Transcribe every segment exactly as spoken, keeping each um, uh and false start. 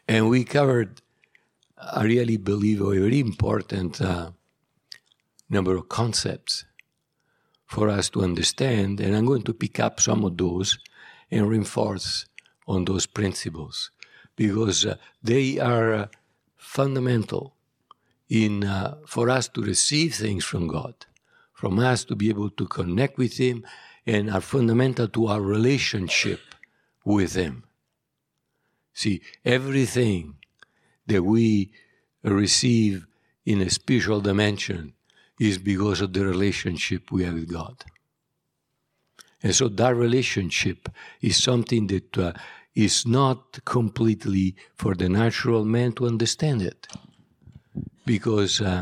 And we covered, I really believe, a very important uh, number of concepts for us to understand. And I'm going to pick up some of those and reinforce on those principles, because uh, they are uh, fundamental in uh, for us to receive things from God, from us to be able to connect with Him, and are fundamental to our relationship with Him. See, everything that we receive in a spiritual dimension is because of the relationship we have with God. And so that relationship is something that uh, is not completely for the natural man to understand it. Because uh,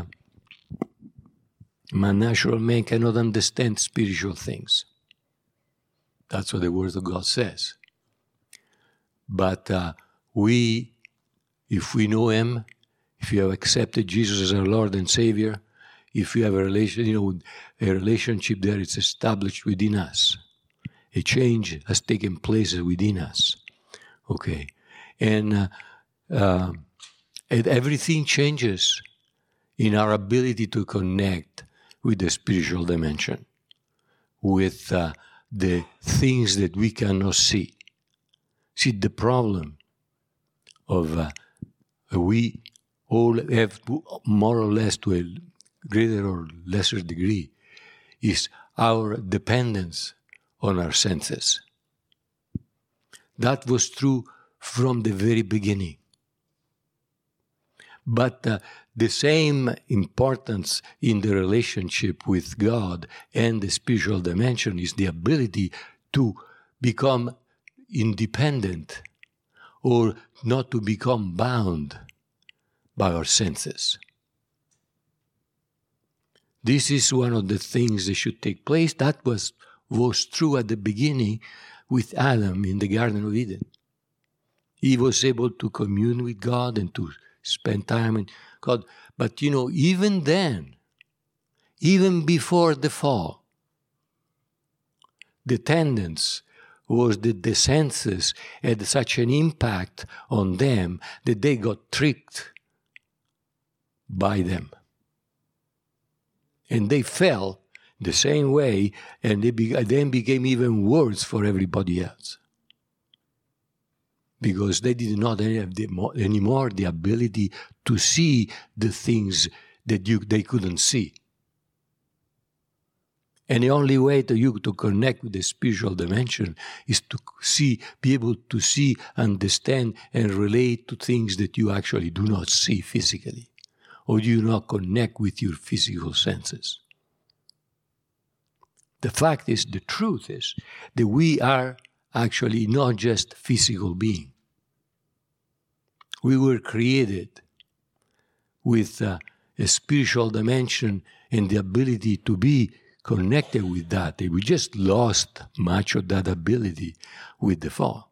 my natural man cannot understand spiritual things. That's what the Word of God says. But uh, we, if we know Him, if you have accepted Jesus as our Lord and Savior, if you have a relation, you know, a relationship there, it's established within us. A change has taken place within us. Okay, and uh, uh, and everything changes in our ability to connect with the spiritual dimension, with uh, the things that we cannot see. See, the problem of uh, we all have, to, more or less to a greater or lesser degree, is our dependence on our senses. That was true from the very beginning. But uh, the same importance in the relationship with God and the spiritual dimension is the ability to become independent or not to become bound by our senses. This is one of the things that should take place. That was, was true at the beginning with Adam in the Garden of Eden. He was able to commune with God and to spend time with God. But, you know, even then, even before the fall, the tendency was that the senses had such an impact on them that they got tricked by them. And they fell the same way, and they be, then became even worse for everybody else. Because they did not have the, anymore the ability to see the things that you, they couldn't see. And the only way to you to connect with the spiritual dimension is to see, be able to see, understand, and relate to things that you actually do not see physically, or you do not connect with your physical senses. The fact is, the truth is, that we are actually not just physical beings. We were created with uh, a spiritual dimension and the ability to be connected with that. We just lost much of that ability with the fall.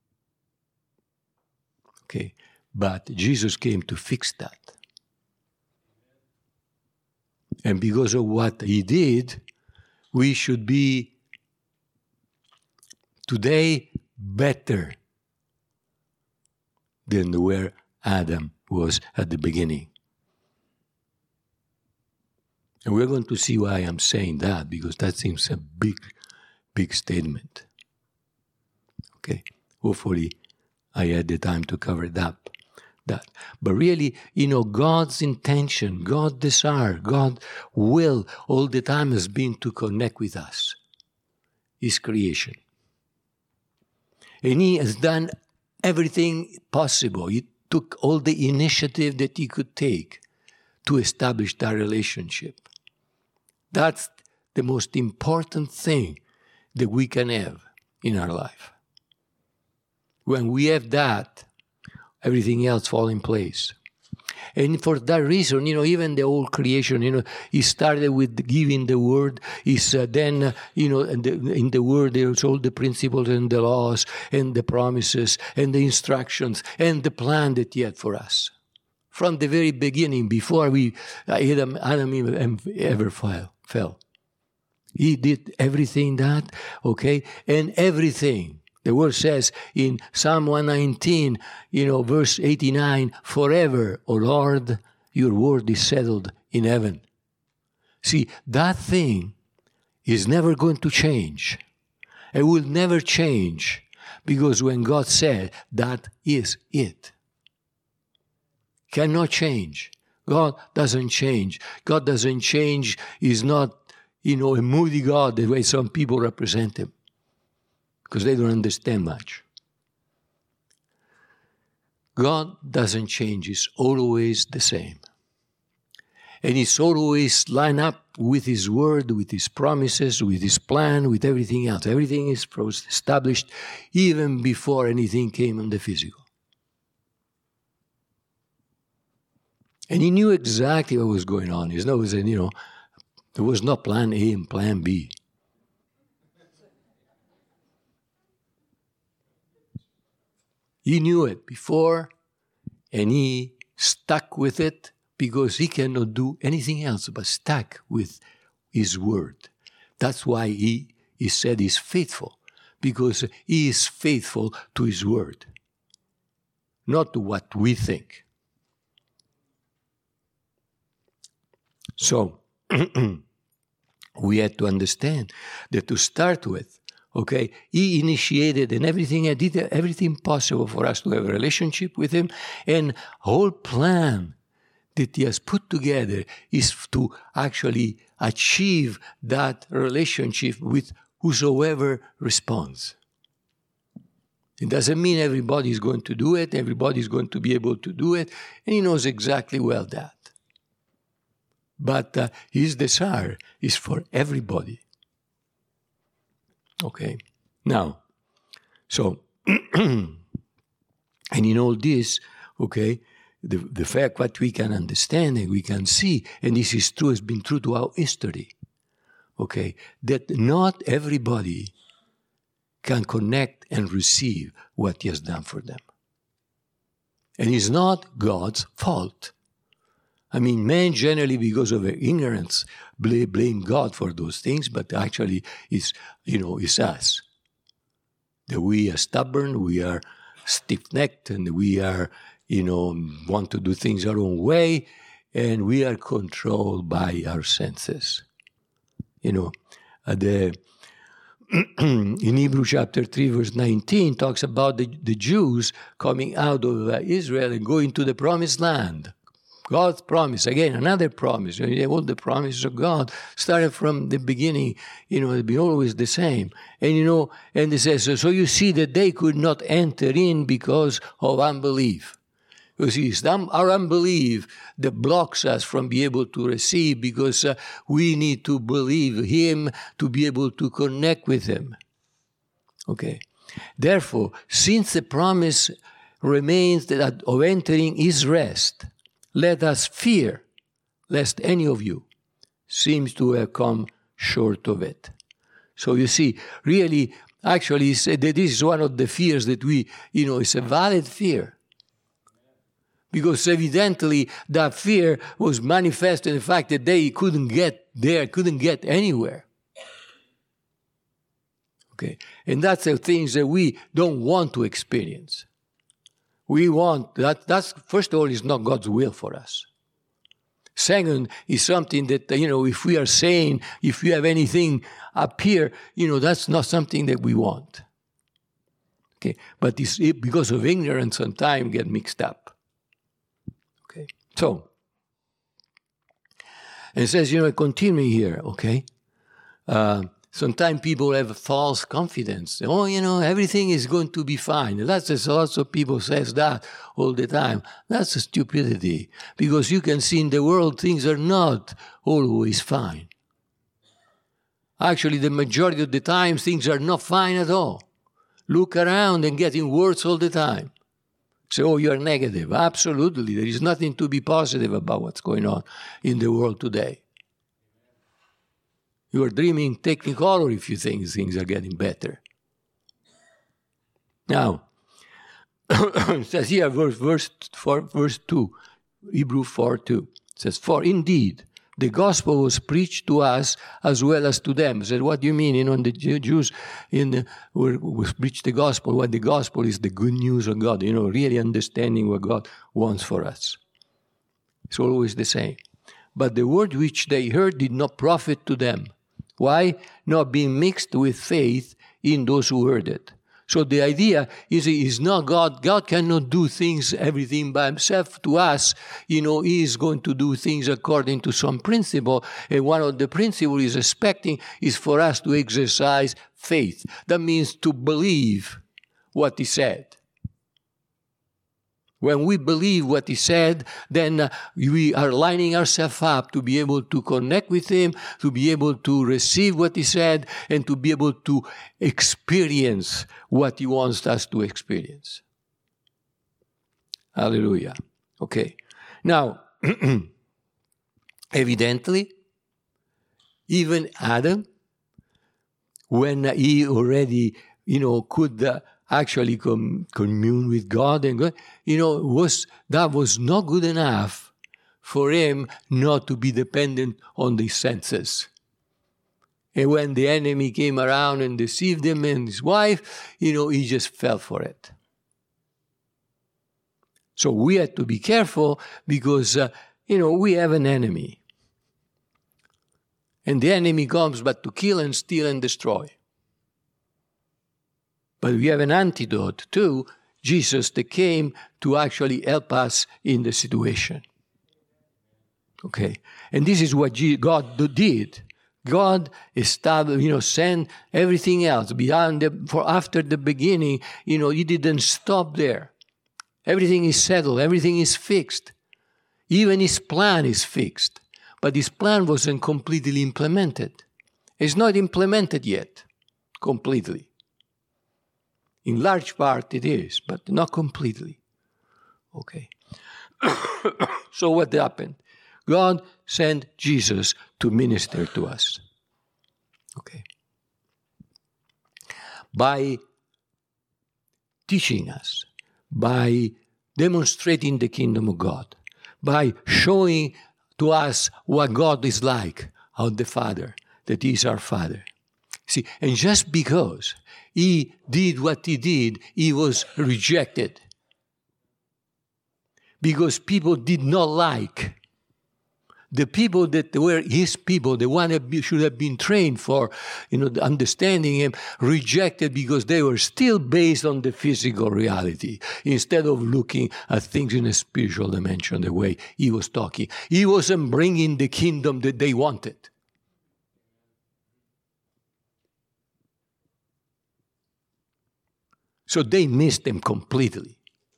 Okay, but Jesus came to fix that. And because of what He did, we should be today better than where Adam was at the beginning. And we're going to see why I'm saying that, because that seems a big, big statement. Okay, hopefully I had the time to cover it up. That. But really, you know, God's intention, God's desire, God's will all the time has been to connect with us, His creation. And He has done everything possible. He took all the initiative that He could take to establish that relationship. That's the most important thing that we can have in our life. When we have that, everything else falls in place. And for that reason, you know, even the whole creation, you know, it started with giving the word. Is uh, then, uh, you know, in the, in the word there's all the principles and the laws and the promises and the instructions and the plan that He had for us. From the very beginning, before we Adam, Adam ever fell, fell. He did everything that, okay, and everything The word says in Psalm one nineteen, you know, verse eighty-nine, forever, O Lord, your word is settled in heaven. See, that thing is never going to change. It will never change, because when God said, that is it. Cannot change. God doesn't change. God doesn't change. He's not, you know, a moody God the way some people represent him, because they don't understand much. God doesn't change. He's always the same. And he's always lined up with his word, with his promises, with his plan, with everything else. Everything is established even before anything came on the physical. And he knew exactly what was going on. There was, you know, there was no plan A and plan B. He knew it before, and he stuck with it, because he cannot do anything else but stuck with his word. That's why he, he said he's faithful, because he is faithful to his word, not to what we think. So, we had to understand that to start with, okay, he initiated and everything, I did everything possible for us to have a relationship with him, and whole plan that he has put together is to actually achieve that relationship with whosoever responds. It doesn't mean everybody is going to do it, everybody is going to be able to do it, and he knows exactly well that. But uh, his desire is for everybody. Okay, now, so, and in all this, okay, the, the fact what we can understand and we can see, and this is true, has been true throughout history, okay, that not everybody can connect and receive what he has done for them. And it's not God's fault. I mean, men generally, because of their ignorance, blame, blame God for those things, but actually it's, you know, it's us. That we are stubborn, we are stiff-necked, and we are, you know, want to do things our own way, and we are controlled by our senses. You know, uh, the in Hebrews chapter three, verse nineteen, talks about the, the Jews coming out of uh, Israel and going to the promised land. God's promise, again, another promise. All the promises of God started from the beginning, you know, it's been always the same. And, you know, and it says, so, so you see that they could not enter in because of unbelief. You see, it's our unbelief that blocks us from being able to receive, because uh, we need to believe him to be able to connect with him. Okay. Therefore, since the promise remains that of entering his rest, let us fear, lest any of you seems to have come short of it. So you see, really, actually, he said that this is one of the fears that we, you know, it's a valid fear. Because evidently that fear was manifest in the fact that they couldn't get there, couldn't get anywhere. Okay, and that's the things that we don't want to experience. We want, that, that's, first of all, is not God's will for us. Second, is something that, you know, if we are saying, if you have anything up here, you know, that's not something that we want. Okay, but it's, it, because of ignorance, sometimes get mixed up. Okay, so, and it says, you know, continuing here, okay, uh, sometimes people have false confidence. Oh, you know, everything is going to be fine. That's just lots of people says that all the time. That's a stupidity, because you can see in the world things are not always fine. Actually, the majority of the time things are not fine at all. Look around and getting worse all the time. Say, oh, you're negative. Absolutely. There is nothing to be positive about what's going on in the world today. You are dreaming technicolor if you think things are getting better. Now, it says here, verse, verse, four, verse two, Hebrews four two. It says, for indeed, the gospel was preached to us as well as to them. I said, what do you mean? You know, the Jews in the, were, was preached the gospel. What the gospel is the good news of God. You know, really understanding what God wants for us. It's always the same. But the word which they heard did not profit to them. Why? Not being mixed with faith in those who heard it. So the idea is, is not God. God cannot do things, everything by himself to us. You know, he is going to do things according to some principle. And one of the principles he's expecting is for us to exercise faith. That means to believe what he said. When we believe what he said, then uh, we are lining ourselves up to be able to connect with him, to be able to receive what he said, and to be able to experience what he wants us to experience. Hallelujah. Okay. Now, evidently, even Adam, when he already, you know, could uh, actually com- commune with God and God, you know, was that was not good enough for him not to be dependent on the senses. And when the enemy came around and deceived him and his wife, you know, he just fell for it. So we had to be careful because, uh, you know, we have an enemy. And the enemy comes but to kill and steal and destroy. But we have an antidote too, Jesus that came to actually help us in the situation. Okay? And this is what God did. God established, you know, sent everything else beyond the, for after the beginning, you know, he didn't stop there. Everything is settled, everything is fixed. Even his plan is fixed. But his plan wasn't completely implemented. It's not implemented yet, completely. In large part it is, but not completely. Okay. So what happened? God sent Jesus to minister to us. Okay. By teaching us, by demonstrating the kingdom of God, by showing to us what God is like, how the Father, that He is our Father. See, and just because He did what He did, He was rejected. Because people did not like. The people that were His people, the one that should have been trained for, you know, understanding Him, rejected because they were still based on the physical reality, instead of looking at things in a spiritual dimension, the way He was talking. He wasn't bringing the kingdom that they wanted. So they missed Him completely.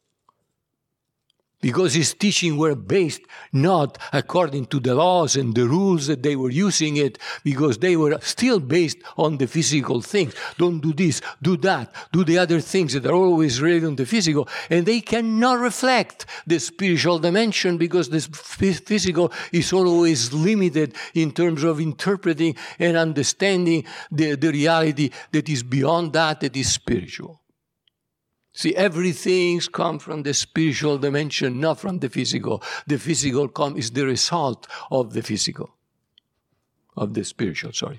Because His teaching were based not according to the laws and the rules that they were using it, because they were still based on the physical things. Don't do this, do that, do the other things that are always related on the physical. And they cannot reflect the spiritual dimension because the physical is always limited in terms of interpreting and understanding the, the reality that is beyond that, that is spiritual. See, everything comes from the spiritual dimension, not from the physical. The physical come is the result of the physical, of the spiritual, sorry.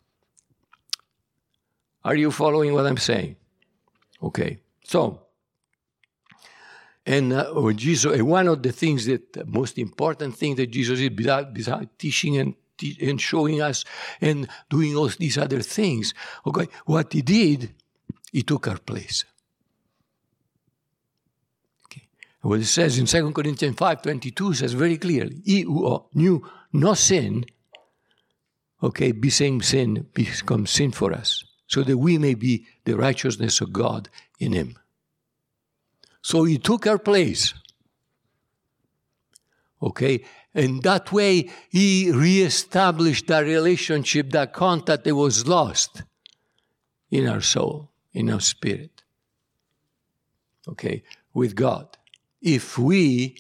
Are you following what I'm saying? Okay, so, and uh, when Jesus, and one of the things that, the most important thing that Jesus did, besides, besides teaching and, te- and showing us and doing all these other things, okay, what He did, He took our place. What it says in Second Corinthians five twenty-two says very clearly, He who knew no sin, okay, became sin, become sin for us, so that we may be the righteousness of God in Him. So He took our place. Okay, and that way He reestablished that relationship, that contact that was lost in our soul, in our spirit. Okay, with God. If we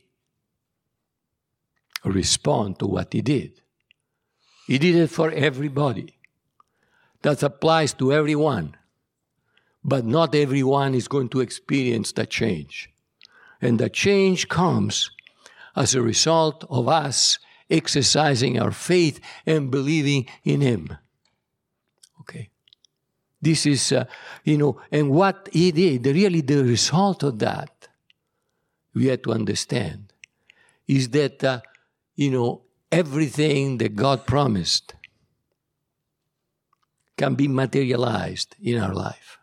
respond to what He did. He did it for everybody. That applies to everyone. But not everyone is going to experience that change. And that change comes as a result of us exercising our faith and believing in Him. Okay. This is, uh, you know, and what He did, really the result of that, we have to understand, is that, uh, you know, everything that God promised can be materialized in our life.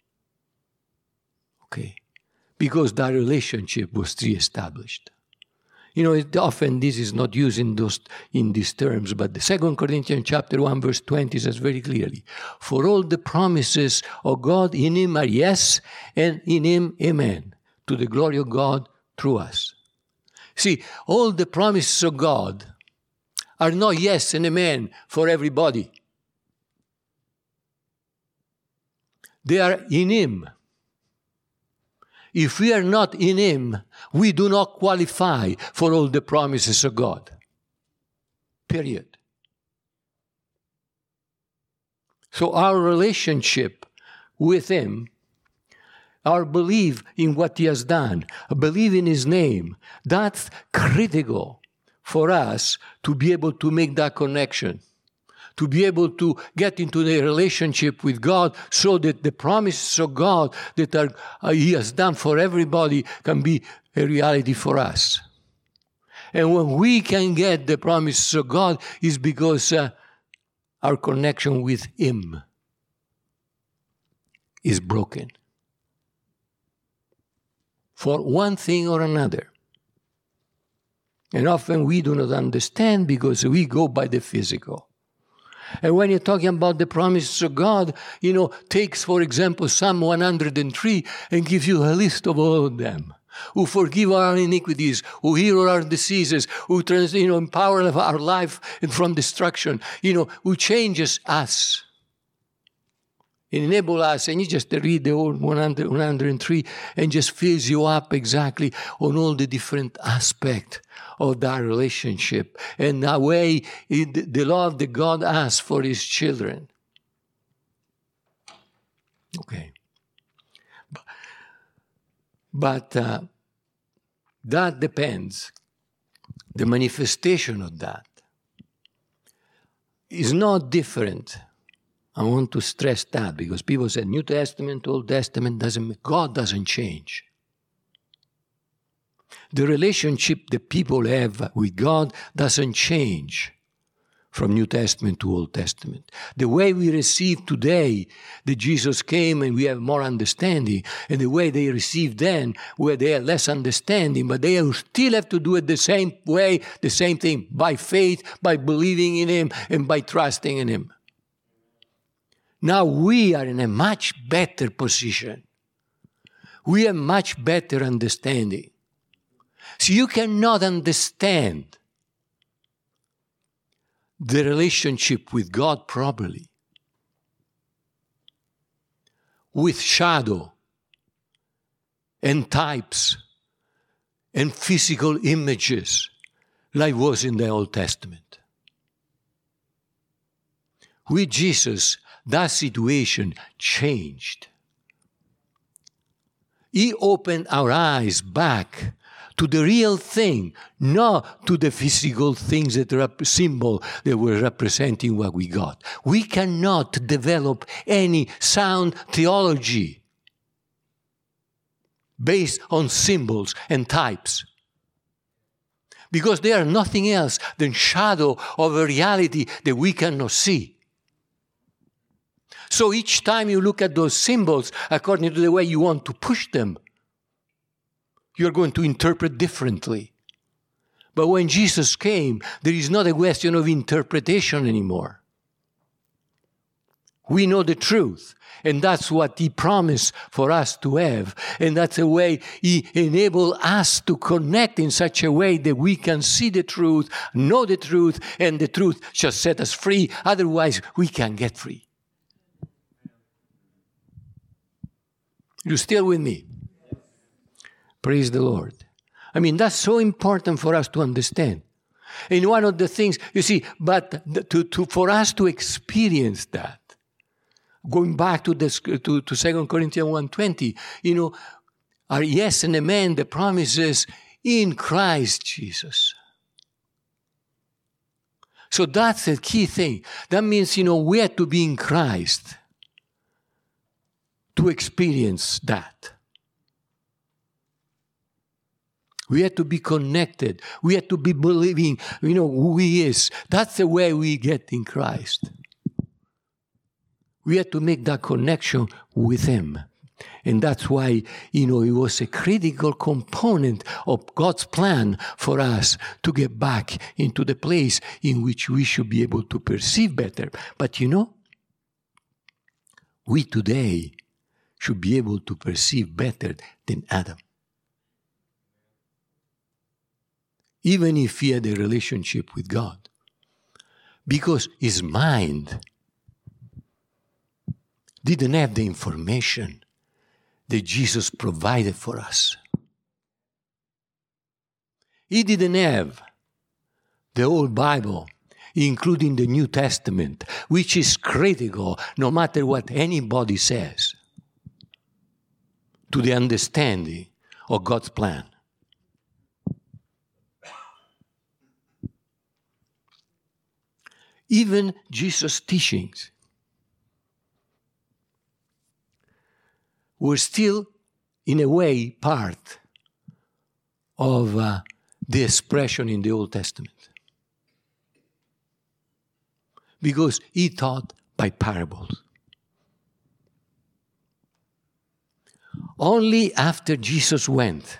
Okay. Because that relationship was reestablished. You know, it, often this is not used in those in these terms, but the Second Corinthians chapter one, verse twenty says very clearly, "For all the promises of God in Him are yes, and in Him amen, to the glory of God through us." See, all the promises of God are not yes and amen for everybody. They are in Him. If we are not in Him, we do not qualify for all the promises of God. Period. So our relationship with Him, our belief in what He has done, a belief in His name, that's critical for us to be able to make that connection, to be able to get into the relationship with God so that the promises of God that are, uh, He has done for everybody can be a reality for us. And when we can get the promises of God, is because uh, our connection with Him is broken. For one thing or another. And often we do not understand because we go by the physical. And when you're talking about the promises of God, you know, takes, for example, Psalm one hundred three and gives you a list of all of them. Who forgive our iniquities, who heal our diseases, who trans, you know, empower our life from destruction, you know, who changes us. Enable us, and you just read the whole one hundred, one hundred three and just fills you up exactly on all the different aspects of that relationship and the way, the love that God has for His children. Okay. But, but uh, that depends. The manifestation of that is not different. I want to stress that because people say New Testament, Old Testament doesn't, God doesn't change. The relationship that people have with God doesn't change from New Testament to Old Testament. The way we receive today that Jesus came and we have more understanding, and the way they received then, where they have less understanding, but they still have to do it the same way, the same thing, by faith, by believing in Him, and by trusting in Him. Now we are in a much better position. We have much better understanding. So you cannot understand the relationship with God properly with shadow and types and physical images like was in the Old Testament. With Jesus, that situation changed. He opened our eyes back to the real thing, not to the physical things that are symbol that were representing what we got. We cannot develop any sound theology based on symbols and types, because they are nothing else than shadow of a reality that we cannot see. So each time you look at those symbols, according to the way you want to push them, you're going to interpret differently. But when Jesus came, there is not a question of interpretation anymore. We know the truth, and that's what He promised for us to have. And that's the way He enabled us to connect in such a way that we can see the truth, know the truth, and the truth shall set us free. Otherwise, we can't get free. You still with me? Praise the Lord. I mean, that's so important for us to understand. And one of the things, you see, but to, to, for us to experience that, going back to, this, to, to Second Corinthians one twenty, you know, are yes and amen, the promises in Christ Jesus. So that's the key thing. That means, you know, we have to be in Christ to experience that. We have to be connected. We have to be believing, you know, who He is. That's the way we get in Christ. We have to make that connection with Him. And that's why, you know, it was a critical component of God's plan for us to get back into the place in which we should be able to perceive better. But you know, we today should be able to perceive better than Adam. Even if he had a relationship with God. Because his mind didn't have the information that Jesus provided for us. He didn't have the whole Bible, including the New Testament, which is critical no matter what anybody says, to the understanding of God's plan. Even Jesus' teachings were still, in a way, part of uh, the expression in the Old Testament. Because he taught by parables. Only after Jesus went,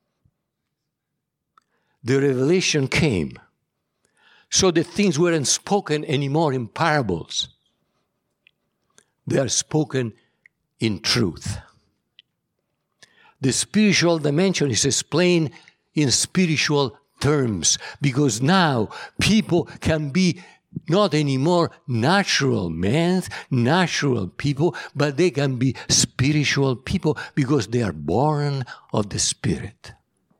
the revelation came. So that things weren't spoken anymore in parables. They are spoken in truth. The spiritual dimension is explained in spiritual terms, because now people can be not anymore natural men, natural people, but they can be spiritual people because they are born of the Spirit.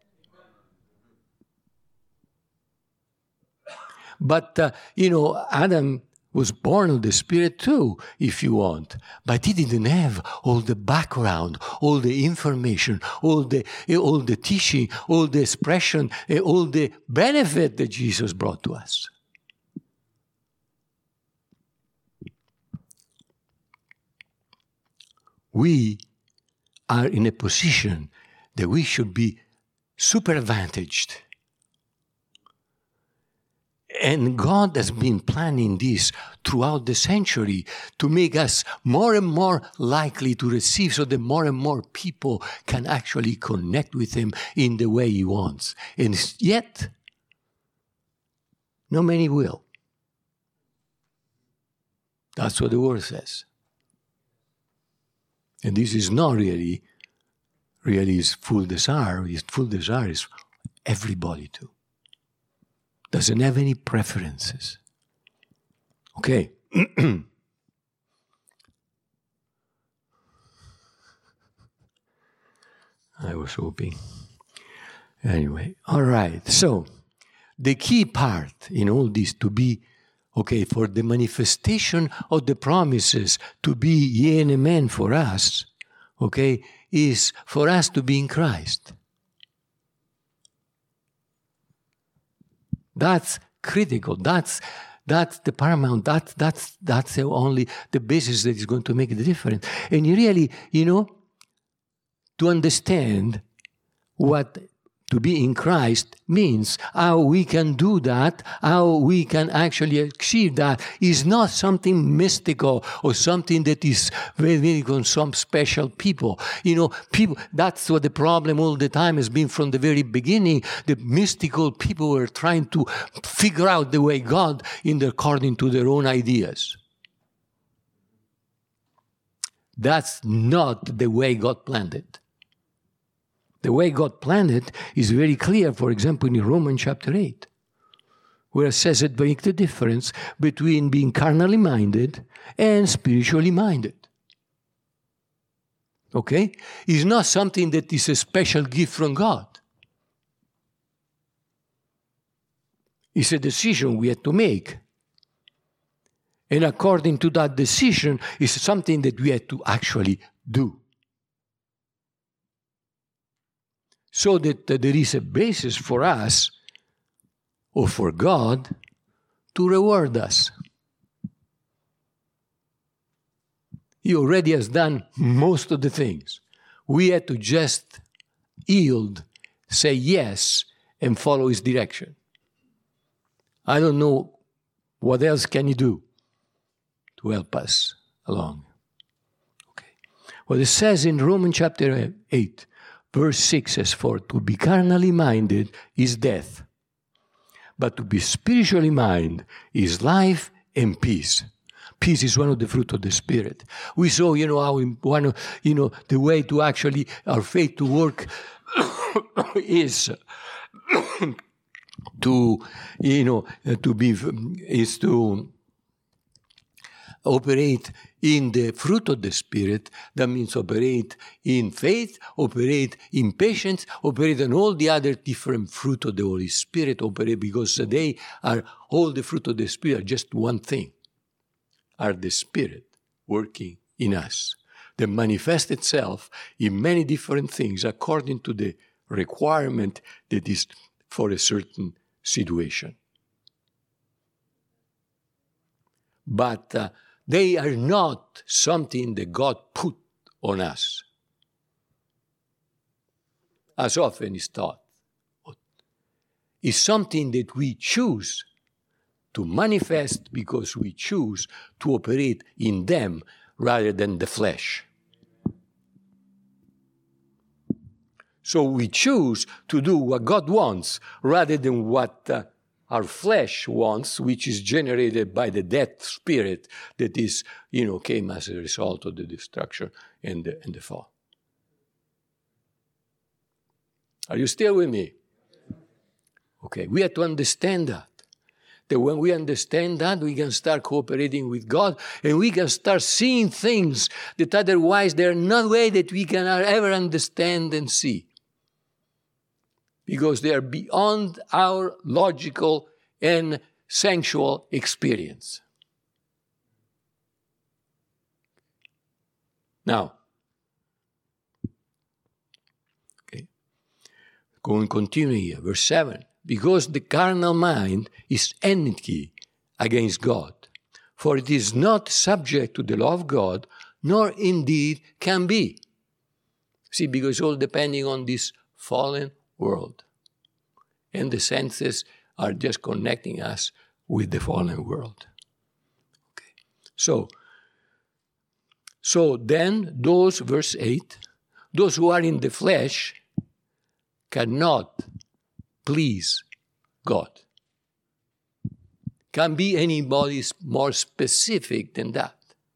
But, uh, you know, Adam was born of the Spirit too, if you want. But he didn't have all the background, all the information, all the, all the teaching, all the expression, all the benefit that Jesus brought to us. We are in a position that we should be super advantaged. And God has been planning this throughout the century to make us more and more likely to receive, so that more and more people can actually connect with Him in the way He wants. And yet, not many will. That's what the Word says. And this is not really, really His full desire. His full desire is everybody to. Doesn't have any preferences. Okay. I was hoping. Anyway, all right. So, the key part in all this to be, okay, for the manifestation of the promises to be yea and amen for us, okay, is for us to be in Christ. That's critical. That's that's the paramount. That's that's that's the only the basis that is going to make the difference. And you really, you know, to understand what to be in Christ means, how we can do that, how we can actually achieve that, is not something mystical or something that is very, very on some special people. You know, people, that's what the problem all the time has been from the very beginning. The mystical people were trying to figure out the way God in the, according to their own ideas. That's not the way God planned it. The way God planned it is very clear, for example, in Romans chapter eight, where it says it makes the difference between being carnally minded and spiritually minded. Okay? It's not something that is a special gift from God. It's a decision we have to make. And according to that decision, it's something that we have to actually do. So that uh, there is a basis for us, or for God, to reward us. He already has done most of the things. We had to just yield, say yes, and follow his direction. I don't know what else can he do to help us along. Okay. Well, it says in Romans chapter eight, verse six says, for to be carnally minded is death, but to be spiritually minded is life and peace. Peace is one of the fruit of the Spirit. We saw, you know, how one of, you know, the way to actually our faith to work is to, you know, to be is to operate in the fruit of the Spirit. That means operate in faith, operate in patience, operate in all the other different fruit of the Holy Spirit. Operate because they are all the fruit of the Spirit. Just one thing. Are the Spirit working in us that manifests itself in many different things according to the requirement that is for a certain situation. But uh, they are not something that God put on us, as often is thought. It's something that we choose to manifest because we choose to operate in them rather than the flesh. So we choose to do what God wants rather than what uh, our flesh wants, which is generated by the death spirit that is, you know, came as a result of the destruction and the, and the fall. Are you still with me? Okay, we have to understand that. That when we understand that, we can start cooperating with God and we can start seeing things that otherwise there are no way that we can ever understand and see. Because they are beyond our logical and sensual experience. Now, okay, going continue here, verse seven. Because the carnal mind is enmity against God, for it is not subject to the law of God, nor indeed can be. See, because it's all depending on this fallen world. And the senses are just connecting us with the fallen world. Okay. So, so then those, verse eight, those who are in the flesh cannot please God. Can be anybody more specific than that.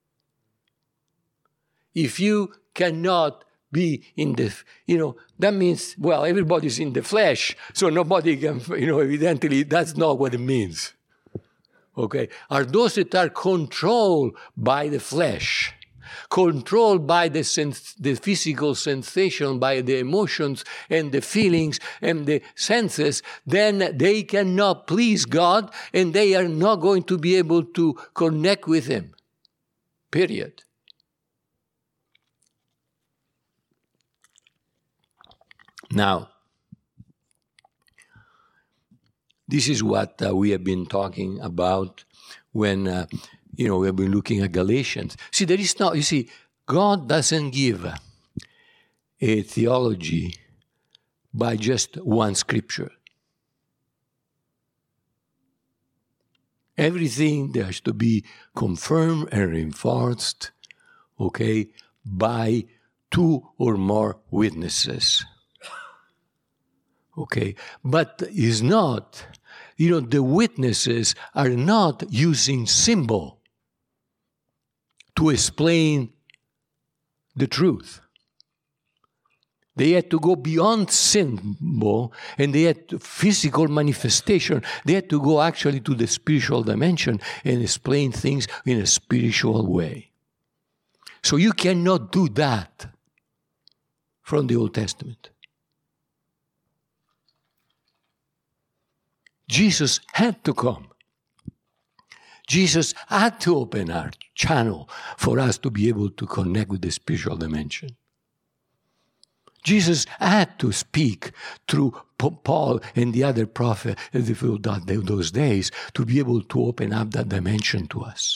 If you cannot be in the, you know, that means, well, everybody's in the flesh, so nobody can, you know, evidently that's not what it means. Okay? Are those that are controlled by the flesh, controlled by the sens- the physical sensation, by the emotions and the feelings and the senses, then they cannot please God and they are not going to be able to connect with Him. Period. Now, this is what uh, we have been talking about when, uh, you know, we have been looking at Galatians. See, there is not, you see, God doesn't give a theology by just one scripture. Everything there has to be confirmed and reinforced, okay, by two or more witnesses. Okay, but is not, you know, the witnesses are not using symbol to explain the truth. They had to go beyond symbol and they had to, physical manifestation. They had to go actually to the spiritual dimension and explain things in a spiritual way. So you cannot do that from the Old Testament. Jesus had to come. Jesus had to open our channel for us to be able to connect with the spiritual dimension. Jesus had to speak through Paul and the other prophet those days to be able to open up that dimension to us.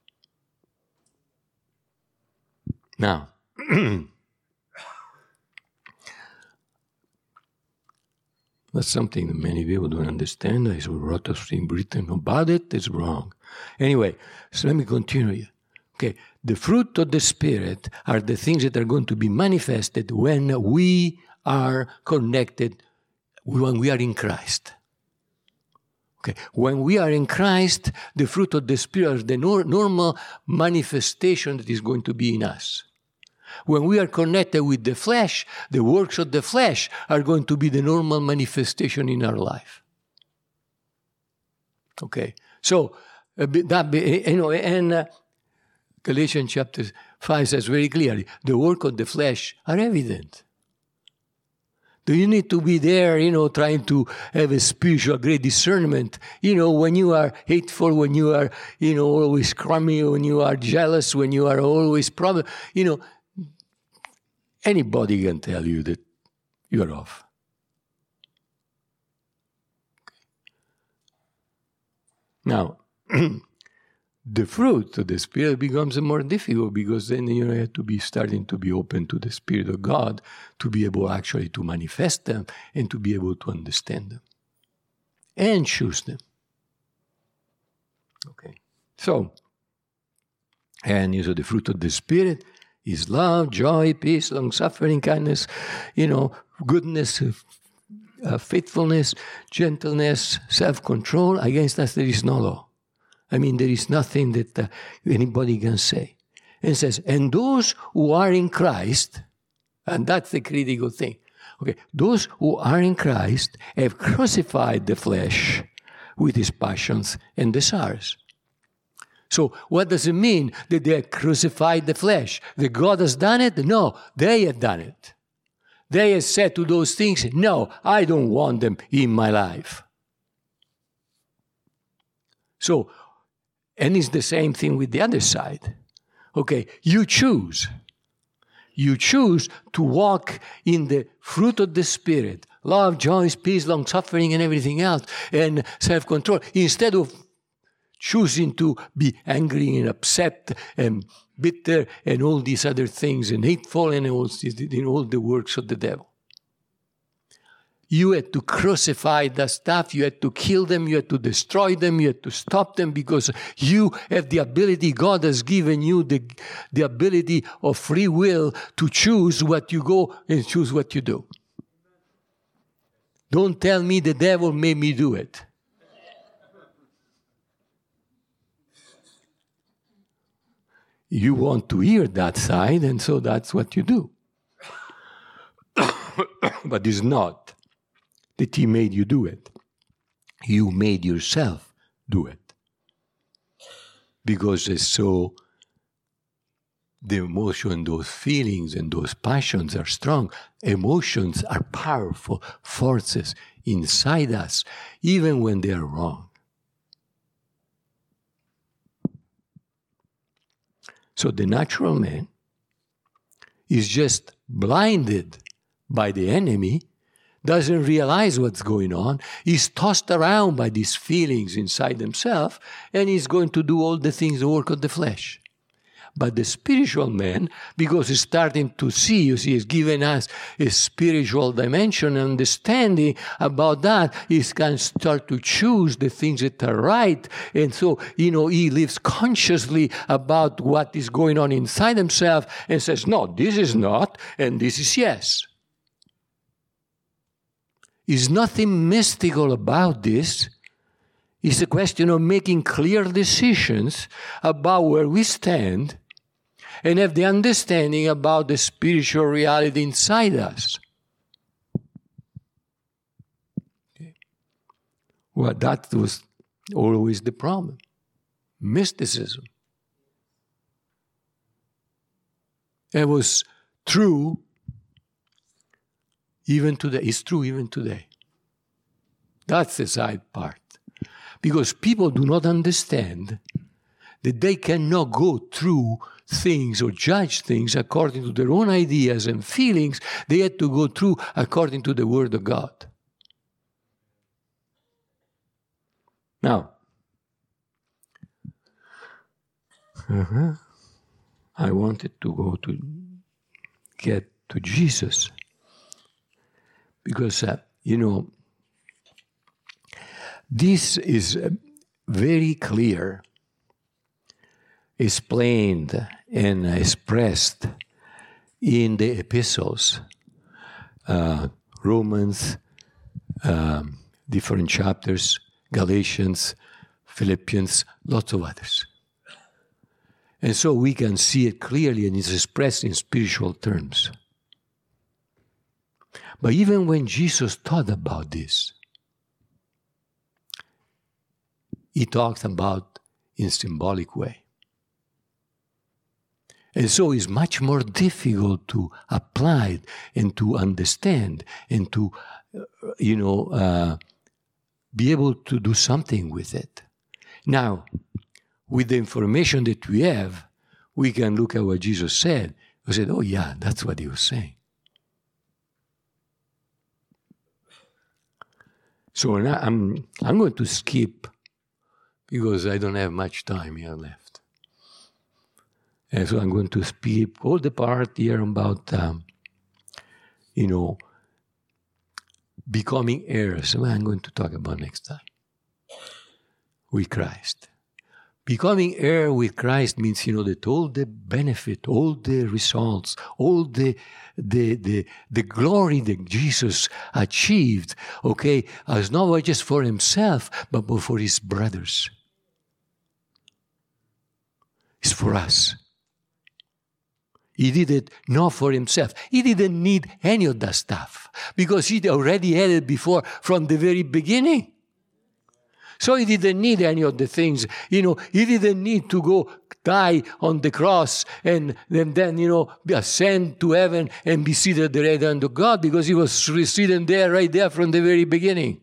Now, that's something that many people don't understand. I saw a lot of things written about it. It's wrong. Anyway, so let me continue. Okay, the fruit of the Spirit are the things that are going to be manifested when we are connected, when we are in Christ. Okay, when we are in Christ, the fruit of the Spirit is the nor- normal manifestation that is going to be in us. When we are connected with the flesh, the works of the flesh are going to be the normal manifestation in our life. Okay, so that you know, and uh, Galatians chapter five says very clearly, the work of the flesh are evident. Do you need to be there, you know, trying to have a spiritual great discernment? You know, when you are hateful, when you are, you know, always crummy, when you are jealous, when you are always problem, you know, anybody can tell you that you're off. Now, the fruit of the Spirit becomes more difficult because then you know, you have to be starting to be open to the Spirit of God to be able actually to manifest them and to be able to understand them and choose them. Okay, so, and you know, the fruit of the Spirit is love, joy, peace, long-suffering, kindness, you know, goodness, uh, faithfulness, gentleness, self-control. Against us there is no law. I mean, there is nothing that uh, anybody can say. And it says, and those who are in Christ, and that's the critical thing. Okay, those who are in Christ have crucified the flesh with its passions and desires. So what does it mean that they have crucified the flesh? That God has done it? No, they have done it. They have said to those things, no, I don't want them in my life. So, and it's the same thing with the other side. Okay, you choose. You choose to walk in the fruit of the Spirit. Love, joy, peace, long-suffering, and everything else. And self-control. Instead of choosing to be angry and upset and bitter and all these other things and hateful and all, in all the works of the devil. You had to crucify that stuff, you had to kill them, you had to destroy them, you had to stop them because you have the ability, God has given you the, the ability of free will to choose what you go and choose what you do. Don't tell me the devil made me do it. You want to hear that side, and so that's what you do. But it's not that he made you do it. You made yourself do it. Because it's so, the emotion, those feelings and those passions are strong. Emotions are powerful forces inside us, even when they are wrong. So the natural man is just blinded by the enemy, doesn't realize what's going on, is tossed around by these feelings inside himself, and he's going to do all the things, the work of the flesh. But the spiritual man, because he's starting to see, you see, he's given us a spiritual dimension, understanding about that, he can start to choose the things that are right. And so, you know, he lives consciously about what is going on inside himself and says, no, this is not, and this is yes. There's nothing mystical about this. It's a question of making clear decisions about where we stand and have the understanding about the spiritual reality inside us. Okay. Well, that was always the problem. Mysticism. It was true even today. It's true even today. That's the side part. Because people do not understand that they cannot go through things or judge things according to their own ideas and feelings. They had to go through according to the Word of God. Now, uh-huh, I wanted to go to get to Jesus because, uh, you know, this is uh, very clear, explained and expressed in the epistles, uh, Romans, um, different chapters, Galatians, Philippians, lots of others. And so we can see it clearly and it's expressed in spiritual terms. But even when Jesus taught about this, he talked about in symbolic way. And so it's much more difficult to apply it and to understand and to, uh, you know, uh, be able to do something with it. Now, with the information that we have, we can look at what Jesus said. We said, oh yeah, that's what he was saying. So now I'm, I'm going to skip because I don't have much time here left. And so I'm going to skip all the part here about, um, you know, becoming heirs. Well, I'm going to talk about next time. With Christ. Becoming heir with Christ means, you know, that all the benefit, all the results, all the the the, the glory that Jesus achieved, okay, is not just for himself, but for his brothers. It's for us. He did it not for himself. He didn't need any of that stuff because he already had it before from the very beginning. So he didn't need any of the things, you know, he didn't need to go die on the cross and, and then, you know, ascend to heaven and be seated at the right hand of God because he was sitting there, right there from the very beginning.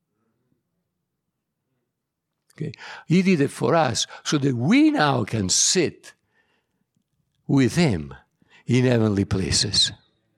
Okay. He did it for us so that we now can sit with him in heavenly places.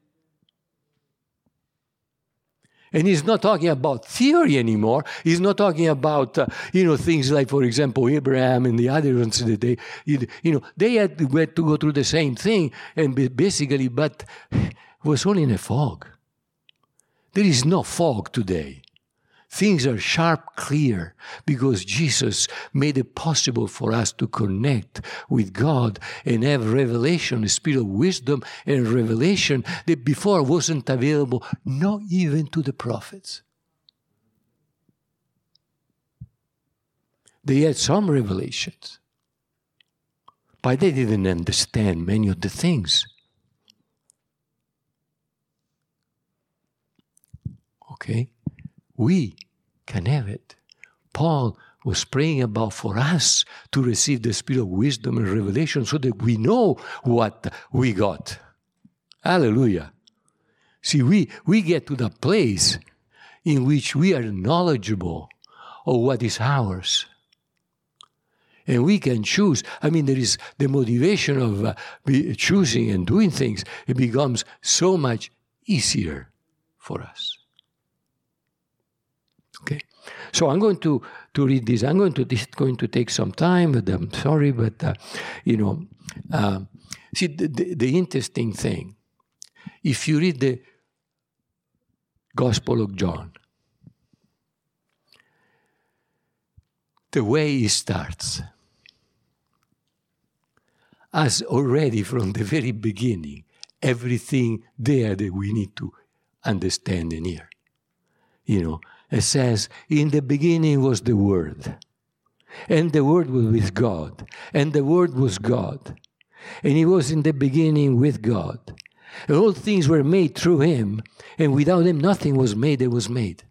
And he's not talking about theory anymore. He's not talking about, uh, you know, things like, for example, Abraham and the other ones that they, you know, they had to, had to go through the same thing, and basically, but it was all in a fog. There is no fog today. Things are sharp, clear, because Jesus made it possible for us to connect with God and have revelation, the spirit of wisdom and revelation that before wasn't available, not even to the prophets. They had some revelations, but they didn't understand many of the things. Okay? We can have it. Paul was praying about for us to receive the spirit of wisdom and revelation so that we know what we got. Hallelujah. See, we, we get to the place in which we are knowledgeable of what is ours. And we can choose. I mean, there is the motivation of uh, choosing and doing things. It becomes so much easier for us. Okay, so I'm going to, to read this. I'm going to this is going to take some time, but I'm sorry, but uh, you know, uh, see the, the, the interesting thing. If you read the Gospel of John, the way it starts, as already from the very beginning, everything there that we need to understand and hear, you know. It says, in the beginning was the Word, and the Word was with God, and the Word was God, and He was in the beginning with God. And all things were made through Him, and without Him nothing was made that was made.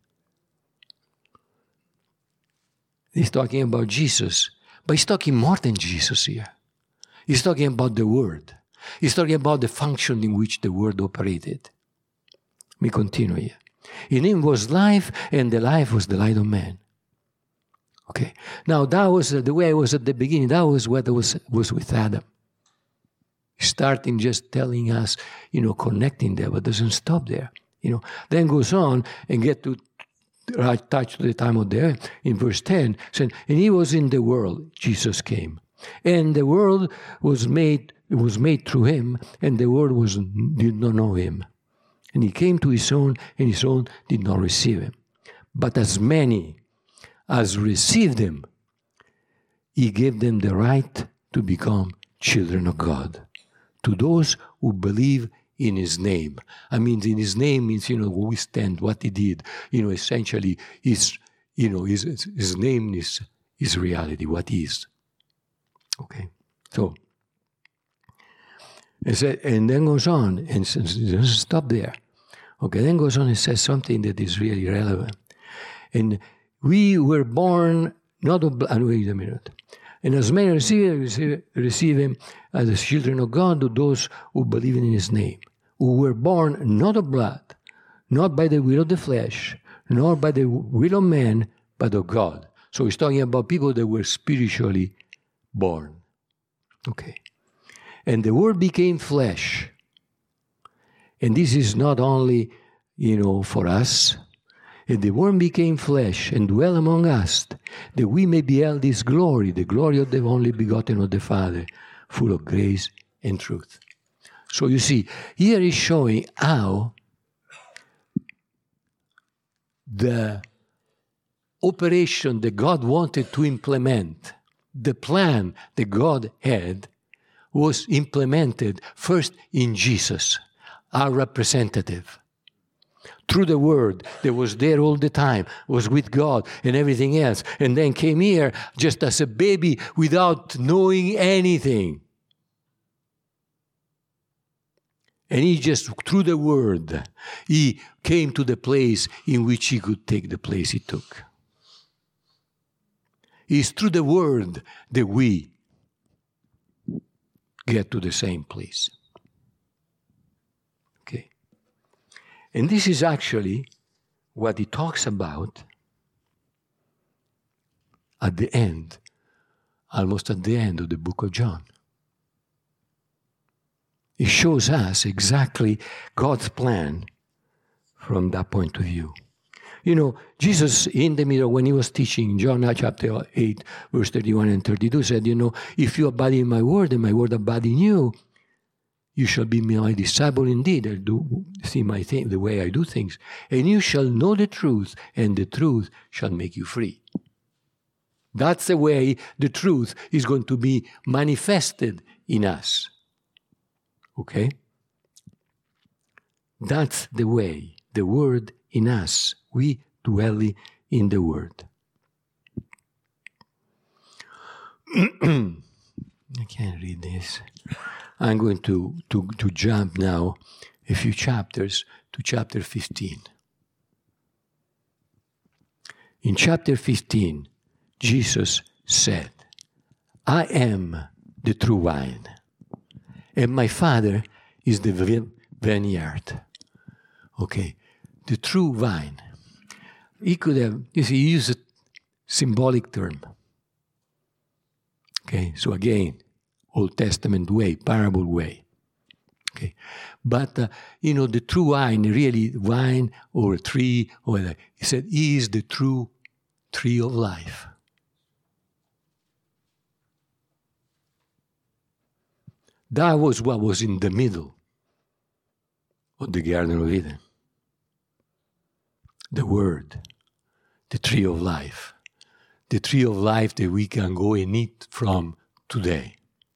He's talking about Jesus, but He's talking more than Jesus here. He's talking about the Word. He's talking about the function in which the Word operated. Let me continue here. In Him was life, and the life was the light of man. Okay. Now that was uh, the way it was at the beginning. That was what was was with Adam. Starting just telling us, you know, connecting there, but doesn't stop there. You know, then goes on and get to right touch to the time of the end. In verse ten, saying, and he was in the world, Jesus came. And the world was made it was made through him, and the world was did not know him. And he came to his own, and his own did not receive him. But as many as received him, he gave them the right to become children of God. To those who believe in his name. I mean, in his name means, you know, who we stand, what he did. You know, essentially, his, you know, his, his name is, is reality, what he is. Okay? So, it said, and then goes on, and doesn't stop there. Okay, then goes on and says something that is really relevant. And we were born, not of blood, wait a minute. And as many receive, receive, receive him as the children of God, to those who believe in his name, who were born not of blood, not by the will of the flesh, nor by the will of man, but of God. So he's talking about people that were spiritually born. Okay. And the Word became flesh. And this is not only, you know, for us. And the Word became flesh and dwelt among us, that we may behold his glory, the glory of the only begotten of the Father, full of grace and truth. So you see, here is showing how the operation that God wanted to implement, the plan that God had, was implemented first in Jesus, our representative. Through the Word that was there all the time, was with God and everything else, and then came here just as a baby without knowing anything. And he just, through the Word, he came to the place in which he could take the place he took. It's through the Word that we get to the same place. Okay. And this is actually what he talks about at the end, almost at the end of the book of John. It shows us exactly God's plan from that point of view. You know, Jesus, in the middle, when he was teaching, John chapter eight, verse thirty-one and thirty-two, said, you know, if you abide in my word and my word abide in you, you shall be my disciple indeed. I do see my thing, the way I do things. And you shall know the truth, and the truth shall make you free. That's the way the truth is going to be manifested in us. Okay? That's the way, the word in us. We dwell in the Word. I can't read this. I'm going to, to, to jump now a few chapters to chapter fifteen. In chapter fifteen, Jesus said, I am the true vine, and my Father is the vineyard. Okay, the true vine. He could have, you see, he used a symbolic term. Okay, so again, Old Testament way, parable way. Okay, but, uh, you know, the true vine, really vine or a tree, or whatever, he said, he is the true tree of life. That was what was in the middle of the Garden of Eden. The Word, the tree of life, the tree of life that we can go and eat from today.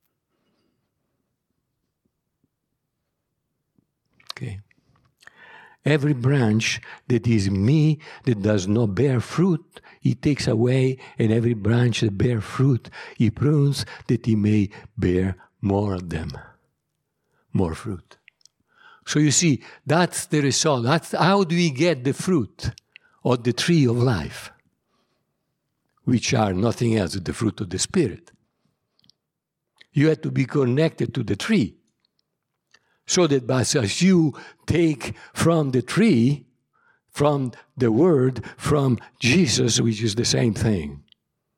Okay. Every branch that is in me that does not bear fruit, he takes away, and every branch that bears fruit, he prunes that he may bear more of them, more fruit. So you see, that's the result. That's how do we get the fruit of the tree of life, which are nothing else than the fruit of the Spirit. You have to be connected to the tree, so that as you take from the tree, from the Word, from Jesus, which is the same thing,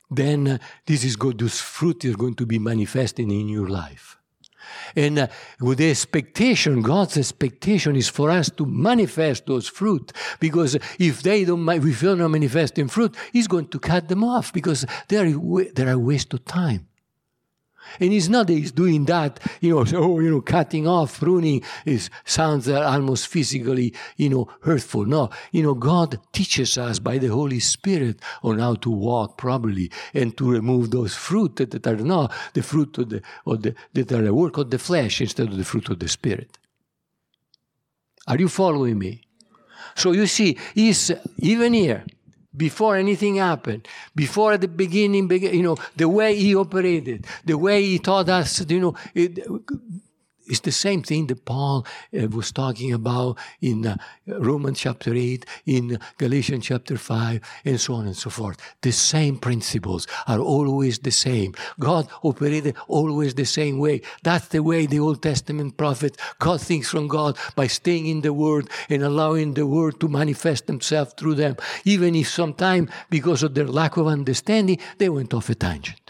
then uh, this is good, this fruit is going to be manifesting in your life. And uh, with the expectation, God's expectation is for us to manifest those fruit, because if they don't, if they're not manifesting fruit, He's going to cut them off, because they are they are a waste of time. And it's not that He's doing that, you know, so, oh, you know, cutting off, pruning is sounds almost physically, you know, hurtful. No, you know, God teaches us by the Holy Spirit on how to walk properly and to remove those fruit that, that are not the fruit of the, of the, that are the work of the flesh instead of the fruit of the Spirit. Are you following me? So you see, He's, even here, before anything happened, before at the beginning, you know, the way He operated, the way He taught us, you know, it, it's the same thing that Paul uh, was talking about in uh, Romans chapter eight, in Galatians chapter five, and so on and so forth. The same principles are always the same. God operated always the same way. That's the way the Old Testament prophets got things from God, by staying in the Word and allowing the Word to manifest Himself through them. Even if sometimes, because of their lack of understanding, they went off a tangent.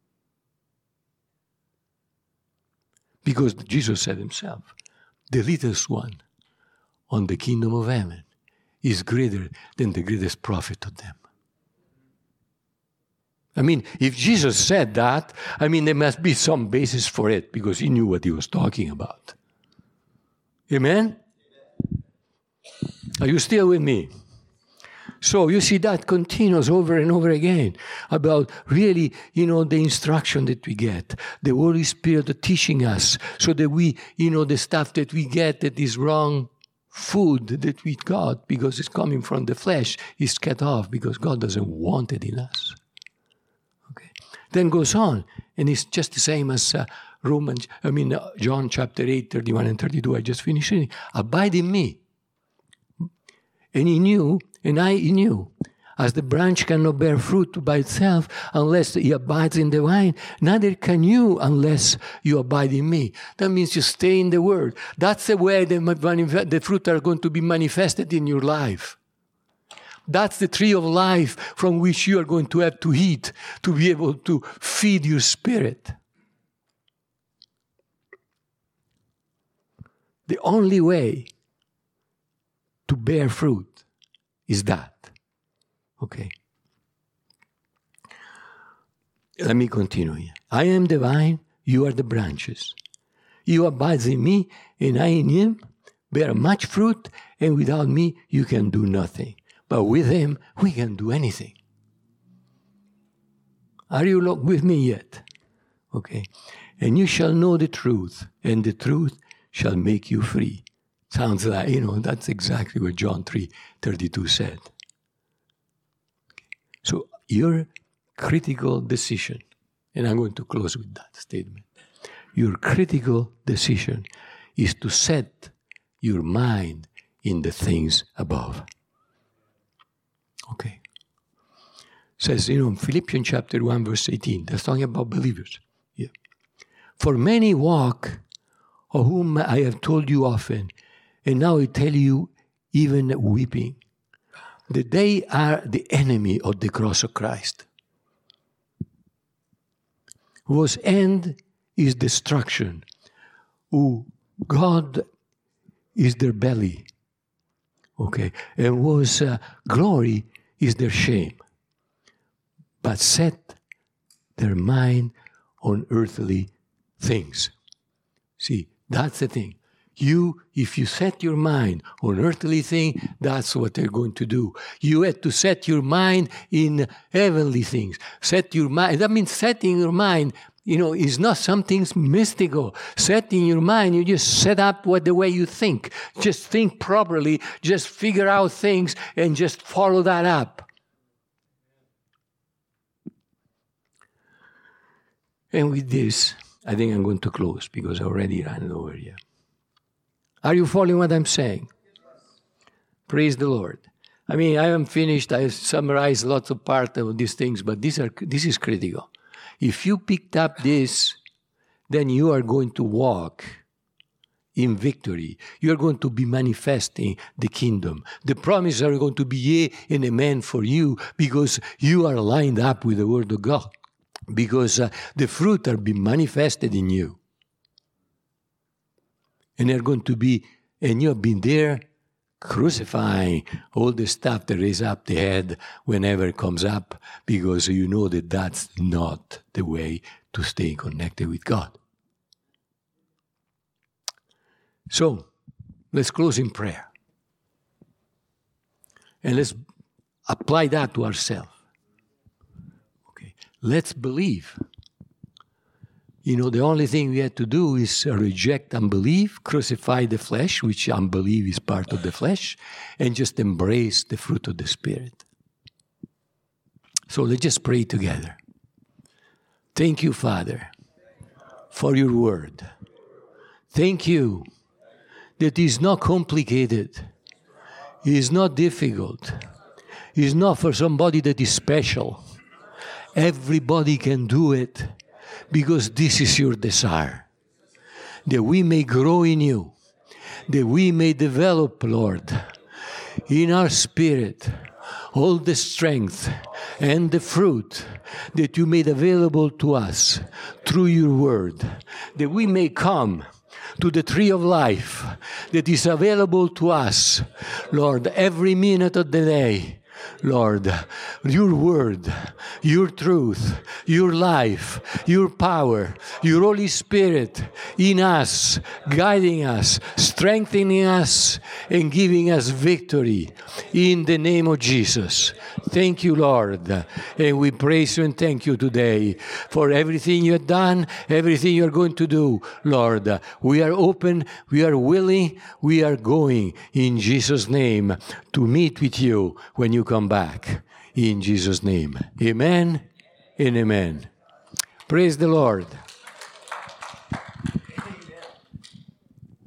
Because Jesus said Himself, the littlest one on the kingdom of heaven is greater than the greatest prophet of them. I mean, if Jesus said that, I mean, there must be some basis for it, because He knew what He was talking about. Amen? Are you still with me? So you see, that continues over and over again about really, you know, the instruction that we get, the Holy Spirit teaching us, so that we, you know, the stuff that we get that is wrong food that we got because it's coming from the flesh is cut off, because God doesn't want it in us. Okay. Then goes on, and it's just the same as uh, Romans, I mean, uh, John chapter eight, thirty-one and thirty-two, I just finished reading. Abide in me. And He knew, and I He knew, as the branch cannot bear fruit by itself unless it abides in the vine, neither can you unless you abide in me. That means you stay in the Word. That's the way the, the fruit are going to be manifested in your life. That's the tree of life from which you are going to have to eat to be able to feed your spirit. The only way to bear fruit is that. Okay. Let me continue here. I am the vine, you are the branches. You abide in me, and I in Him, bear much fruit, and without me you can do nothing. But with Him we can do anything. Are you with me yet? Okay. And you shall know the truth, and the truth shall make you free. Sounds like, you know, that's exactly what John three thirty-two said. Okay. So your critical decision, and I'm going to close with that statement. Your critical decision is to set your mind in the things above. Okay. Says, you know, in Philippians chapter one, verse eighteen, that's talking about believers. Yeah. For many walk, of whom I have told you often, and now I tell you, even weeping, that they are the enemy of the cross of Christ, whose end is destruction, who God is their belly, okay, and whose uh, glory is their shame, but set their mind on earthly things. See, that's the thing. You, if you set your mind on earthly things, that's what they're going to do. You have to set your mind in heavenly things. Set your mind, that means setting your mind, you know, is not something mystical. Setting your mind, you just set up what the way you think. Just think properly, just figure out things and just follow that up. And with this, I think I'm going to close because I already ran over here. Are you following what I'm saying? Praise the Lord. I mean, I haven't finished. I summarized lots of parts of these things, but these are this is critical. If you picked up this, then you are going to walk in victory. You are going to be manifesting the kingdom. The promises are going to be yea and amen for you because you are lined up with the word of God. Because uh, the fruit are being manifested in you. And they're going to be, and you have been there crucifying all the stuff that is up the head whenever it comes up, because you know that that's not the way to stay connected with God. So, let's close in prayer. And let's apply that to ourselves. Okay. Let's believe. You know, the only thing we have to do is reject unbelief, crucify the flesh, which unbelief is part of the flesh, and just embrace the fruit of the Spirit. So let's just pray together. Thank you, Father, for your word. Thank you that it is not complicated. It is not difficult. It is not for somebody that is special. Everybody can do it. Because this is your desire, that we may grow in you, that we may develop, Lord, in our spirit, all the strength and the fruit that you made available to us through your word, that we may come to the tree of life that is available to us, Lord, every minute of the day. Lord, your word, your truth, your life, your power, your Holy Spirit in us, guiding us, strengthening us, and giving us victory in the name of Jesus. Thank you, Lord. And we praise you and thank you today for everything you have done, everything you are going to do, Lord. We are open, we are willing, we are going in Jesus' name to meet with you when you come back. In Jesus' name. Amen and amen. Praise the Lord.